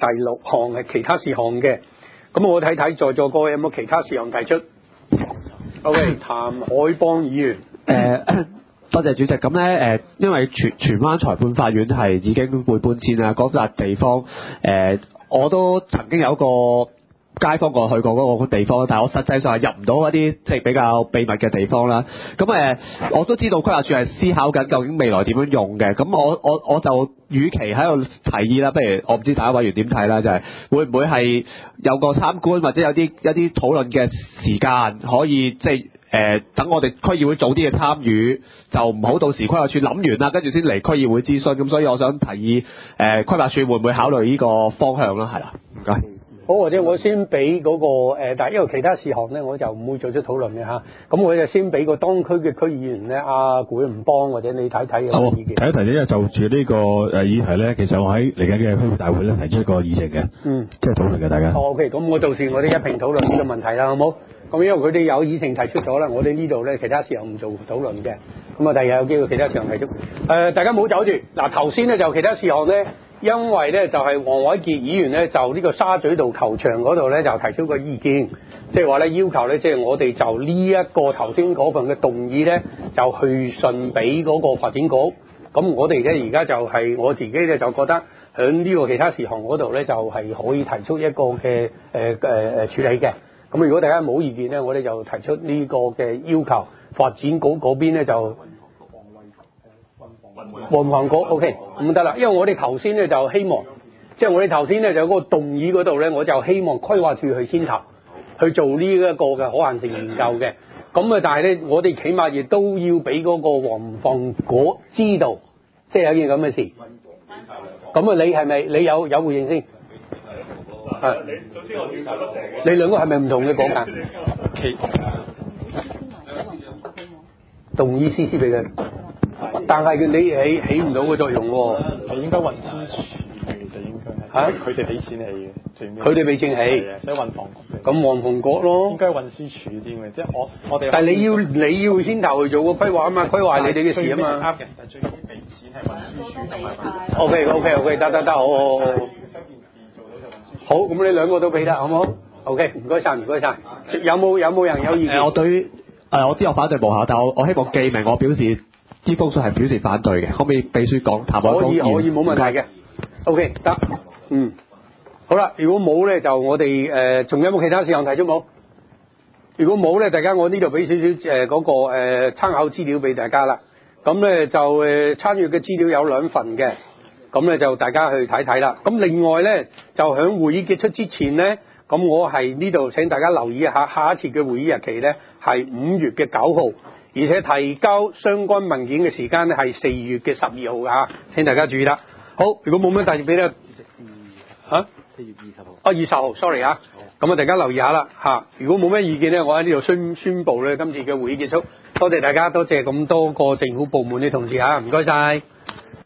第6項係其他事項嘅。咁我睇睇在座各位有冇其他事項提出。OK， 譚凱邦議員。 多謝主席。咁咧因為荃灣裁判法院係已經會搬遷啦，嗰笪地方我都曾經有一個街坊過去過嗰個地方，但係我實際上係入唔到一啲即係比較秘密嘅地方啦。咁我都知道規劃署係思考緊究竟未來點樣用嘅。咁我就與其喺度提議啦，不如我唔知大家委員點睇啦，就係會唔會係有個參觀或者有啲討論嘅時間，可以即係等我哋區議會早啲嘅參與，就唔好到時規劃署諗完啦，跟住先嚟區議會諮詢。咁所以我想提議規劃署會唔會考慮呢個方向啦？係啦，唔該。 好，或者我先俾嗰個但係因為其他事項咧，我就唔會做出討論嘅嚇。咁我就先俾個當區嘅區議員咧，阿古唔邦或者你睇睇有咩意見。 提一提呢，就住呢個議題咧，其實我喺嚟緊嘅區議大會咧提出一個議程嘅，即係討論嘅大家。 OK， 咁我到時我哋一併討論呢個問題啦，好冇？咁因為佢哋有議程提出咗啦，我哋呢度咧其他事項唔做討論嘅。咁啊，第日有機會其他事項提出。大家唔好走住。嗱，頭先咧就其他事項咧。因為咧就係黃偉傑議員咧就呢個沙咀道球場嗰度咧就提出個意見，即係話咧要求咧即係我哋就呢一個頭先嗰份嘅動議咧就去信俾嗰個發展局。咁我哋咧而家就係我自己咧就覺得喺呢個其他事項嗰度咧就係可以提出一個嘅處理嘅。咁如果大家冇意見咧，我哋就提出呢個嘅要求，發展局嗰邊咧就。運房局 OK 咁得啦，因為我哋頭先咧就希望，即係我哋頭先咧就嗰個動議嗰度咧，我就希望規劃署去牽頭去做呢一個嘅可行性研究嘅。咁啊，但係咧我哋起碼亦都要俾嗰個運房局知道，即係有件咁嘅事。咁啊，你係咪你有回應先？係。你兩個係咪唔同嘅講法？動議 CC 俾佢。但係你起唔到個作用喎。 係應該運輸署嘅就應該係。佢哋俾錢起嘅，最尾。 佢哋俾錢起。 所以運房局。 咁運房局咯。應該運輸署添嘅，即係我哋。 但係你要牽頭去做個規劃啊嘛，規劃係你哋嘅事啊嘛。 啱嘅，但係最尾俾錢係運輸署同埋運房局。 OK，得，好。好，咁你兩個都俾得，好唔好 ？OK，唔該晒。有冇人有意見？ 我對於我知我反對無效，但我希望記明我表示。呢封信係表示反對嘅，可唔可以秘書講？ 可以冇問題嘅。OK 得，好啦，如果冇咧，就我哋仲有冇其他事項提出冇？如果冇咧，大家我呢度俾少少嗰個參考資料俾大家啦。咁咧就參與嘅資料有2份嘅，咁咧就大家去睇睇啦。咁另外咧就喺會議結束之前咧，咁我係呢度請大家留意一下，下一次嘅會議日期咧係5月嘅9號。而且提交相關文件嘅時間咧係4月嘅12號㗎，請大家注意啦。好，如果冇咩大嘢俾咧，4月20號。20號 ，sorry 啊。咁啊，大家留意下啦嚇。如果冇咩意見咧，我喺呢度宣佈咧今次嘅會議結束。多謝大家，多謝咁多個政府部門嘅同事嚇，唔該晒。